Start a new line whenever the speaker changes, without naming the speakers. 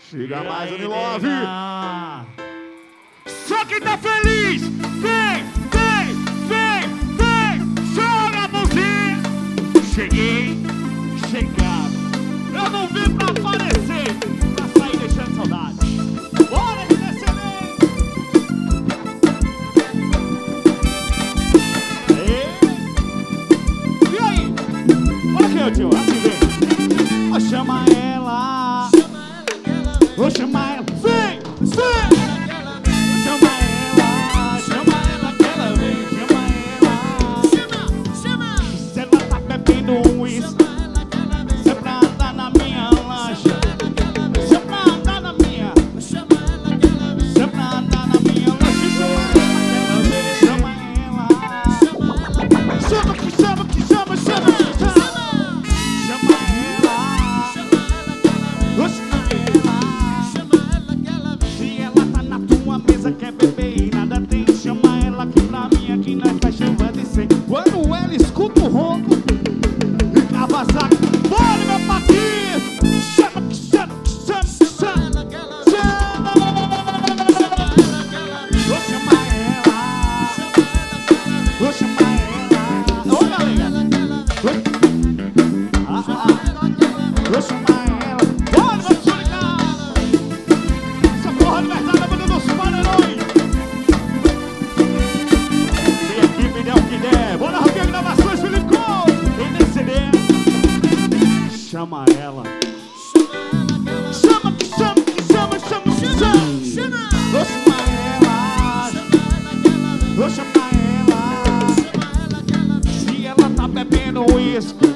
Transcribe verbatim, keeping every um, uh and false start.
Chega mais, Unilove. Só quem tá feliz, vem, vem, vem, vem, joga a mãozinha. Cheguei, chegado. Eu não vim pra aparecer, pra sair deixando saudade. Bora que descer e... e aí? Olha aqui, ô tio, assim vem. Ó, chama ela. Vou chamar ela. Vem, vem. Chama ela, chama ela que ela vem. Chama ela. Chama, chama. Se ela tá bebendo um uísque, se é pra andar na minha lancha, se é pra andar na minha, se é pra andar na minha lancha, chama ela que ela vem. Chama ela. Chama que chama que chama, chama, chama. Chama ela. Vou chamar ela. Se ela tá na tua mesa, quer beber e nada tem, chama ela aqui pra mim, aqui nós tá chamando e sem. Quando ela escuta o ronco e Kawasaki, bora meu patinho. Chama que chama que chama que chama. Chama. Vou chamar ela. Vou chamar ela. Ô galera. Ah, ah. Vou chamar ela. Bora meu Furacão. Essa porra de verdade é banda dos super-heróis. Vem aqui, me dê o que der. Bora, Roquinho, gravações, Felipe Couto. Vem nesse C D. Chama ela. Chama que chama que chama, chama que chama. Vou chamar ela. Vou chamar ela. Se ela tá bebendo uísque,